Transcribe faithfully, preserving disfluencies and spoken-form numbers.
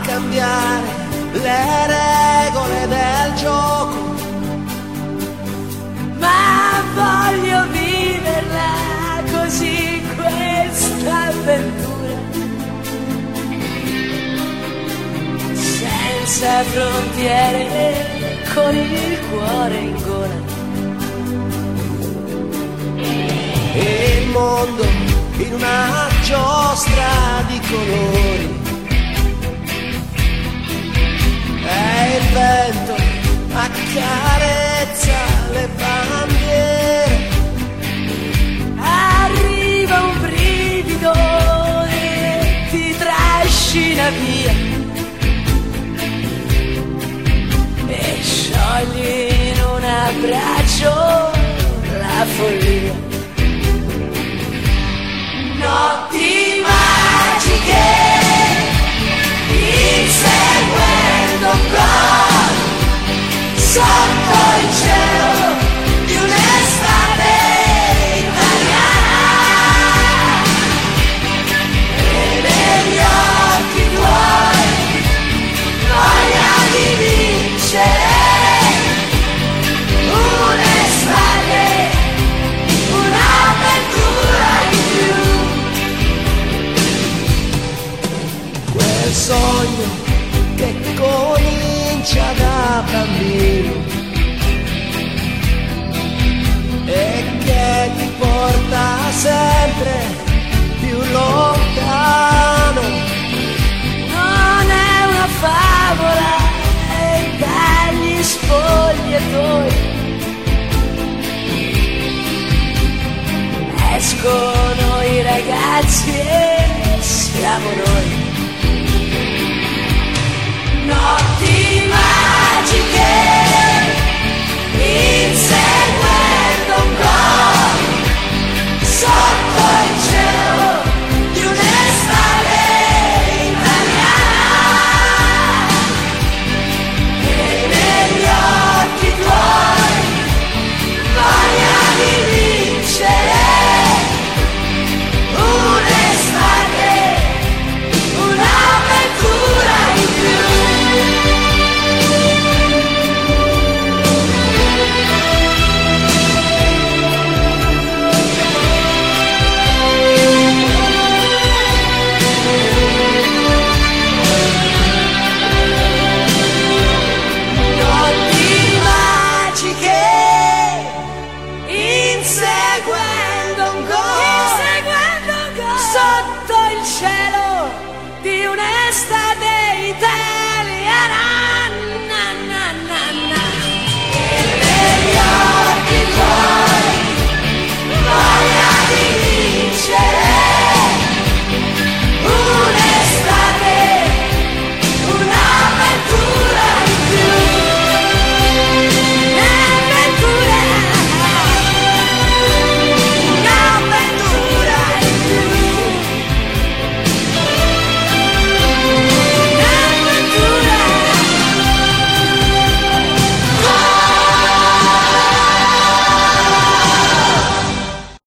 cambiare le regole del gioco, ma voglio viverla così questa avventura, senza frontiere, con il cuore in gola. E il mondo in una giostra di colori, e il vento accarezza le bandiere. Arriva un brivido e ti trascina via, e sciogli in un abbraccio la follia. Notti magiche, inseguendo un gol sotto il cielo di un'estate italiana, e negli occhi tuoi voglia di vincere un'estate, un'avventura in più. Quel sogno che comincia da bambino e che ti porta sempre più lontano. Non è una favola, è dagli spogliatoi escono i ragazzi e siamo noi.